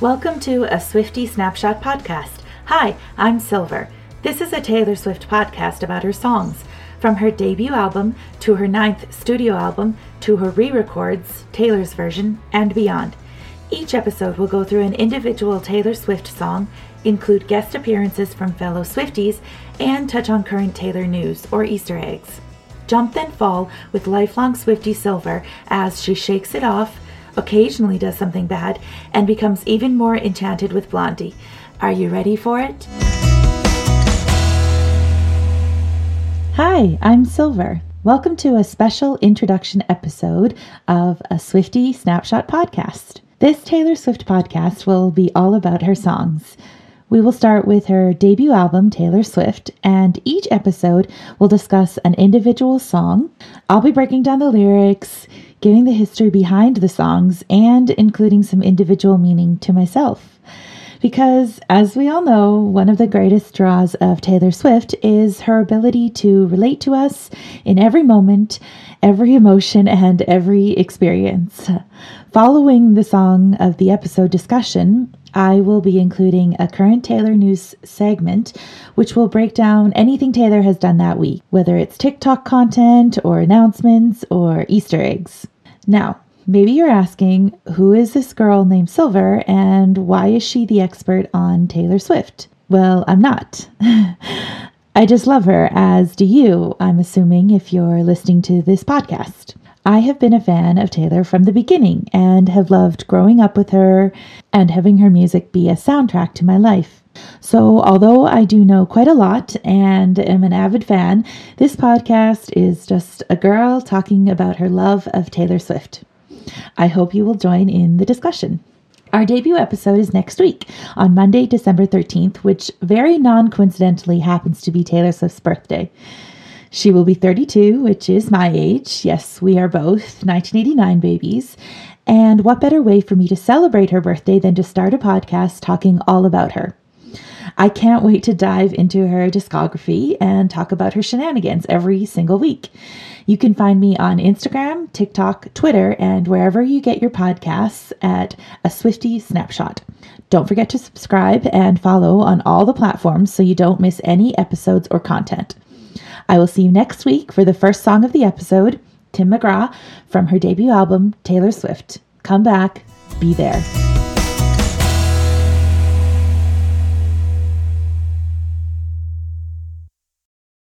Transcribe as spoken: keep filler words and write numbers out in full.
Welcome to a Swiftie Snapshot podcast. Hi, I'm Silver. This is a Taylor Swift podcast about her songs, from her debut album to her ninth studio album to her re-records, Taylor's version, and beyond. Each episode will go through an individual Taylor Swift song, include guest appearances from fellow Swifties, and touch on current Taylor news or Easter eggs. Jump then fall with lifelong Swiftie Silver as she shakes it off, occasionally does something bad, and becomes even more enchanted with Blondie. Are you ready for it? Hi, I'm Silver. Welcome to a special introduction episode of a Swiftie Snapshot podcast. This Taylor Swift podcast will be all about her songs. We will start with her debut album, Taylor Swift, and each episode will discuss an individual song. I'll be breaking down the lyrics, giving the history behind the songs, and including some individual meaning to myself. Because, as we all know, one of the greatest draws of Taylor Swift is her ability to relate to us in every moment, every emotion, and every experience. Following the song of the episode discussion, I will be including a current Taylor news segment, which will break down anything Taylor has done that week, whether it's TikTok content or announcements or Easter eggs. Now, maybe you're asking, who is this girl named Silver and why is she the expert on Taylor Swift? Well, I'm not. I just love her, as do you, I'm assuming, if you're listening to this podcast. I have been a fan of Taylor from the beginning and have loved growing up with her and having her music be a soundtrack to my life. So although I do know quite a lot and am an avid fan, this podcast is just a girl talking about her love of Taylor Swift. I hope you will join in the discussion. Our debut episode is next week on Monday, December thirteenth, which very non-coincidentally happens to be Taylor Swift's birthday. She will be thirty-two, which is my age. Yes, we are both nineteen eighty-nine babies. And what better way for me to celebrate her birthday than to start a podcast talking all about her? I can't wait to dive into her discography and talk about her shenanigans every single week. You can find me on Instagram, TikTok, Twitter, and wherever you get your podcasts at a Swiftie Snapshot. Don't forget to subscribe and follow on all the platforms so you don't miss any episodes or content. I will see you next week for the first song of the episode, Tim McGraw, from her debut album, Taylor Swift. Come back, be there.